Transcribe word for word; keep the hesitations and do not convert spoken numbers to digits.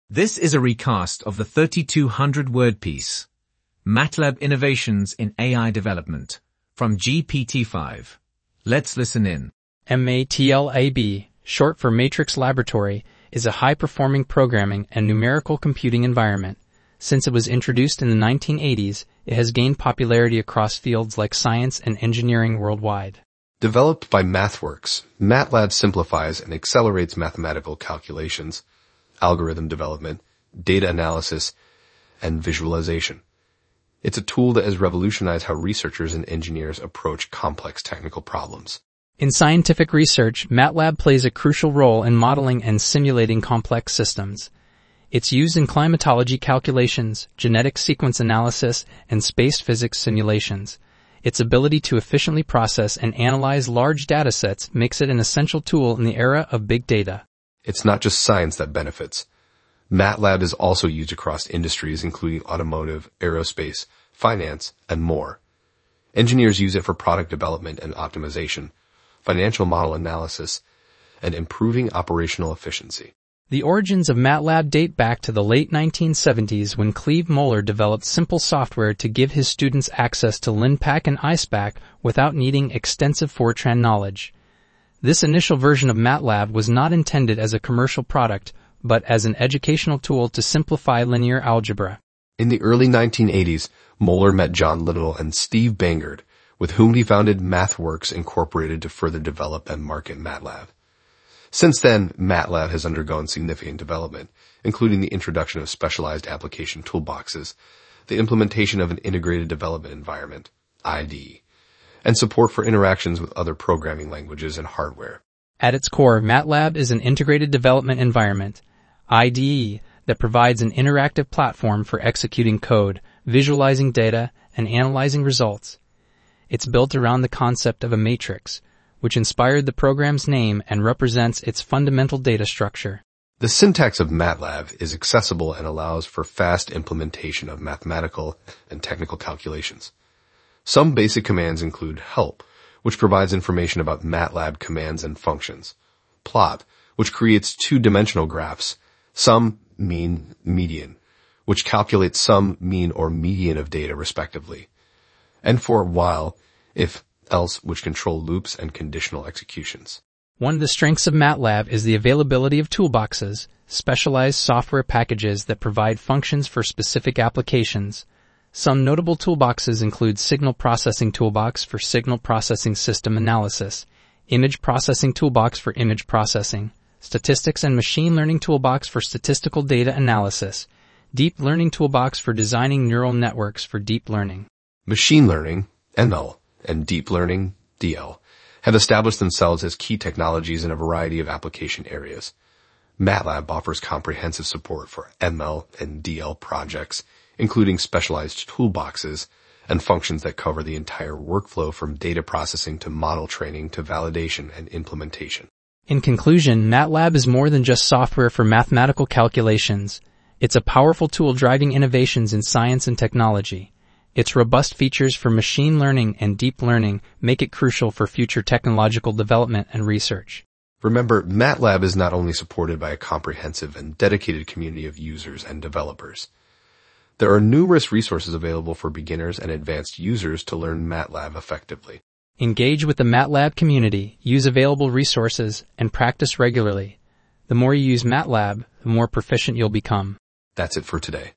This is a recast of the thirty-two hundred word piece, MATLAB Innovations in A I Development, from G P T five. Let's listen in. MATLAB, short for Matrix Laboratory, is a high-performing programming and numerical computing environment. Since it was introduced in the nineteen eighties, it has gained popularity across fields like science and engineering worldwide. Developed by MathWorks, MATLAB simplifies and accelerates mathematical calculations, algorithm development, data analysis, and visualization. It's a tool that has revolutionized how researchers and engineers approach complex technical problems. In scientific research, MATLAB plays a crucial role in modeling and simulating complex systems. It's used in climatology calculations, genetic sequence analysis, and space physics simulations. Its ability to efficiently process and analyze large datasets makes it an essential tool in the era of big data. It's not just science that benefits. MATLAB is also used across industries including automotive, aerospace, finance, and more. Engineers use it for product development and optimization, financial model analysis, and improving operational efficiency. The origins of MATLAB date back to the late nineteen seventies when Cleve Moeller developed simple software to give his students access to LINPACK and IcePack without needing extensive Fortran knowledge. This initial version of MATLAB was not intended as a commercial product, but as an educational tool to simplify linear algebra. In the early nineteen eighties, Moeller met John Little and Steve Bangert, with whom he founded MathWorks Incorporated to further develop and market MATLAB. Since then, MATLAB has undergone significant development, including the introduction of specialized application toolboxes, the implementation of an integrated development environment, I D E, and support for interactions with other programming languages and hardware. At its core, MATLAB is an integrated development environment, I D E, that provides an interactive platform for executing code, visualizing data, and analyzing results. It's built around the concept of a matrix, which inspired the program's name and represents its fundamental data structure. The syntax of MATLAB is accessible and allows for fast implementation of mathematical and technical calculations. Some basic commands include help, which provides information about MATLAB commands and functions, plot, which creates two-dimensional graphs, sum, mean, median, which calculates sum, mean, or median of data respectively, and for while, if, else, which control loops and conditional executions. One of the strengths of MATLAB is the availability of toolboxes, specialized software packages that provide functions for specific applications. Some notable toolboxes include Signal Processing Toolbox for signal processing system analysis, Image Processing Toolbox for image processing, Statistics and Machine Learning Toolbox for statistical data analysis, Deep Learning Toolbox for designing neural networks for deep learning. Machine learning, M L, and deep learning, D L, have established themselves as key technologies in a variety of application areas. MATLAB offers comprehensive support for M L and D L projects, including specialized toolboxes and functions that cover the entire workflow from data processing to model training to validation and implementation. In conclusion, MATLAB is more than just software for mathematical calculations. It's a powerful tool driving innovations in science and technology. Its robust features for machine learning and deep learning make it crucial for future technological development and research. Remember, MATLAB is not only supported by a comprehensive and dedicated community of users and developers. There are numerous resources available for beginners and advanced users to learn MATLAB effectively. Engage with the MATLAB community, use available resources, and practice regularly. The more you use MATLAB, the more proficient you'll become. That's it for today.